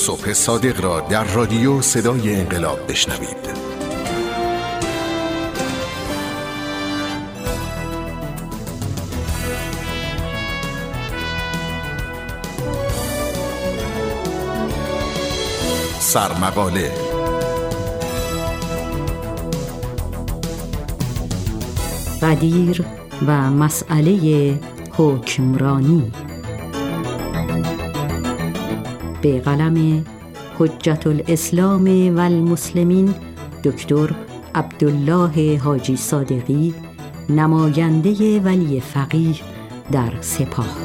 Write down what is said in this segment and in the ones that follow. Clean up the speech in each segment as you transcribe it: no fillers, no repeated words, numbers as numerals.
صبح صادق را در رادیو صدای انقلاب بشنوید. سرمقاله غدیر و مسئله حکمرانی به قلم حجت الاسلام و المسلمین دکتر عبدالله حاجی صادقی، نماینده ولی فقیه در سپاه.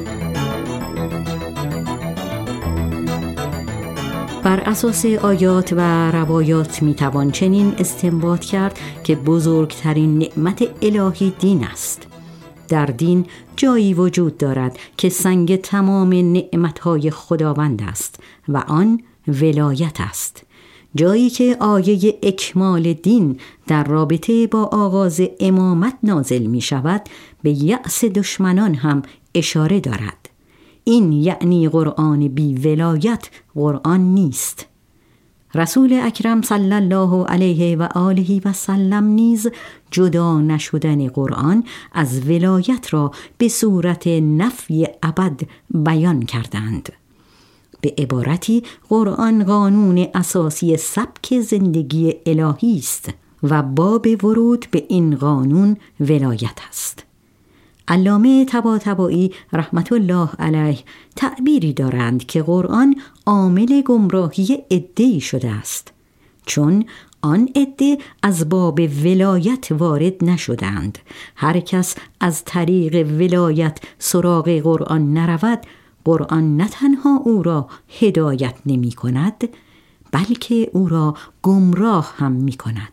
بر اساس آیات و روایات میتوان چنین استنباط کرد که بزرگترین نعمت الهی دین است. در دین جایی وجود دارد که سنگ تمام نعمتهای خداوند است و آن ولایت است. جایی که آیه اکمال دین در رابطه با آغاز امامت نازل می شود به یأس دشمنان هم اشاره دارد. این یعنی قرآن بی ولایت قرآن نیست. رسول اکرم صلی الله علیه و آله و سلم نیز جدا نشدن قرآن از ولایت را به صورت نفی ابد بیان کردند. به عبارتی قرآن قانون اساسی سبک زندگی الهی است و باب ورود به این قانون ولایت است. علامه طباطبایی رحمت الله علیه تعبیری دارند که قرآن عامل گمراهی عده‌ای شده است، چون آن عده از باب ولایت وارد نشدند. هر کس از طریق ولایت سراغ قرآن نرود، قرآن نه تنها او را هدایت نمی کند بلکه او را گمراه هم می کند.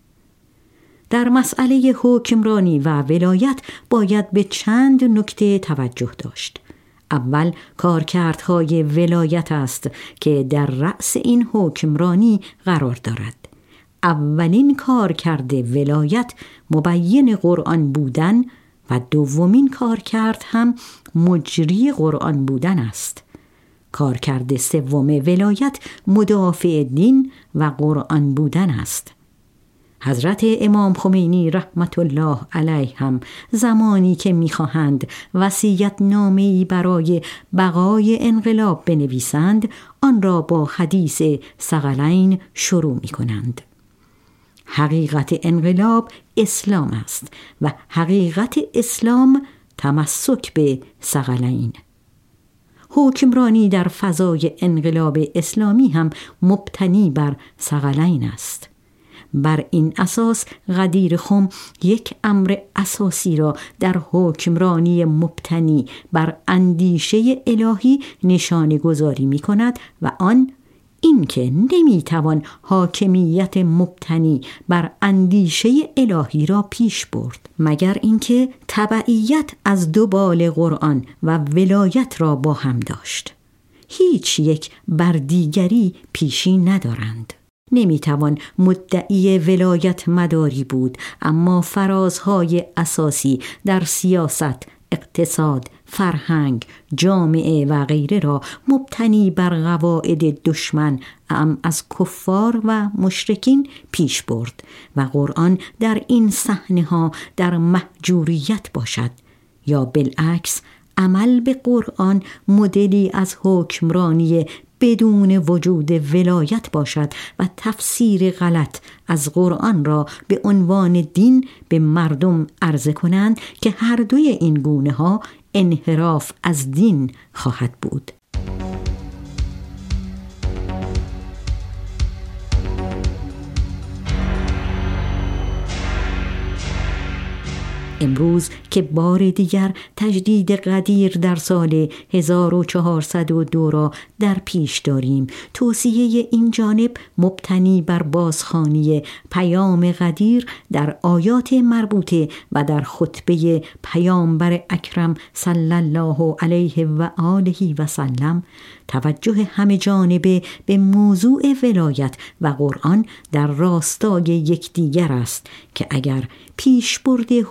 در مسئله حکمرانی و ولایت باید به چند نکته توجه داشت. اول کارکردهای ولایت است که در رأس این حکمرانی قرار دارد. اولین کارکرد ولایت مبین قرآن بودن و دومین کارکرد هم مجری قرآن بودن است. کارکرد سوم ولایت مدافع دین و قرآن بودن است. حضرت امام خمینی رحمت الله علیه هم زمانی که می‌خواهند وصیت نامه‌ای برای بقای انقلاب بنویسند، آن را با حدیث ثقلین شروع می‌کنند. حقیقت انقلاب اسلام است و حقیقت اسلام تمسک به ثقلین. حکمرانی در فضای انقلاب اسلامی هم مبتنی بر ثقلین است. بر این اساس غدیر خم یک امر اساسی را در حکمرانی مبتنی بر اندیشه الهی نشانه گذاری می کند و آن این که نمی توان حاکمیت مبتنی بر اندیشه الهی را پیش برد مگر اینکه تبعیت از دو بال قرآن و ولایت را با هم داشت. هیچ یک بر دیگری پیشی ندارند. نمیتوان مدعی ولایت مداری بود اما فرازهای اساسی در سیاست، اقتصاد، فرهنگ، جامعه و غیره را مبتنی بر قواعد دشمن از کفار و مشرکین پیش برد و قرآن در این صحنه‌ها در محجوریت باشد یا بالعکس عمل به قرآن مدلی از حکمرانی بدون وجود ولایت باشد و تفسیر غلط از قرآن را به عنوان دین به مردم عرضه کنند که هر دوی این گونه ها انحراف از دین خواهد بود. امروز که بار دیگر تجدید غدیر در سال 1402 را در پیش داریم، توصیه این جانب مبتنی بر بازخوانی پیام غدیر در آیات مربوطه و در خطبه پیامبر اکرم صلی الله علیه و آله و سلم، توجه همه جانبه به موضوع ولایت و قرآن در راستای یکدیگر است که اگر پیشبرد حکمرانی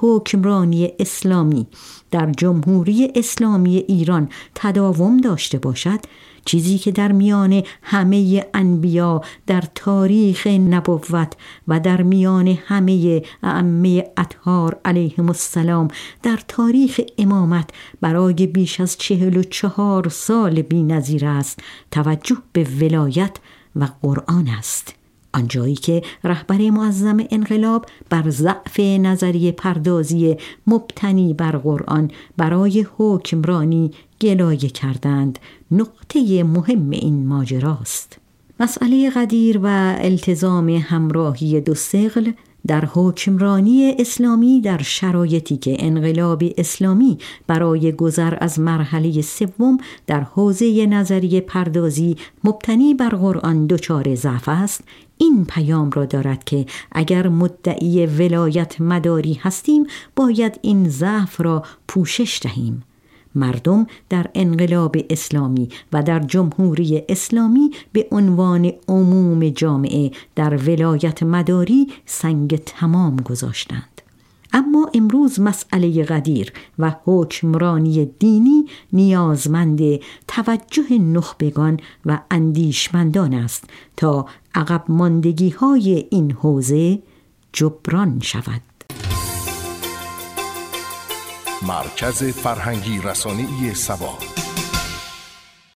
حکمرانی اسلامی در جمهوری اسلامی ایران تداوم داشته باشد، چیزی که در میان همه انبیا در تاریخ نبوت و در میان همه ائمه اطهار علیهم السلام در تاریخ امامت برای بیش از 44 سال بی‌نظیر است، توجه به ولایت و قرآن است. آنجایی که رهبر معظم انقلاب بر ضعف نظریه پردازی مبتنی بر قرآن برای حکمرانی گلایه کردند، نقطه مهم این ماجراست. مسئله غدیر و التزام همراهی دو ثقل در حکمرانی اسلامی در شرایطی که انقلاب اسلامی برای گذر از مرحله سوم در حوزه نظریه پردازی مبتنی بر قرآن دچار ضعف است، این پیام را دارد که اگر مدعی ولایت مداری هستیم باید این ضعف را پوشش دهیم. مردم در انقلاب اسلامی و در جمهوری اسلامی به عنوان عموم جامعه در ولایت مداری سنگ تمام گذاشتند. اما امروز مسئله غدیر و حکمرانی دینی نیازمند توجه نخبگان و اندیشمندان است تا عقب ماندگی‌های این حوزه جبران شود. مرکز فرهنگی رسانه‌ای سبا.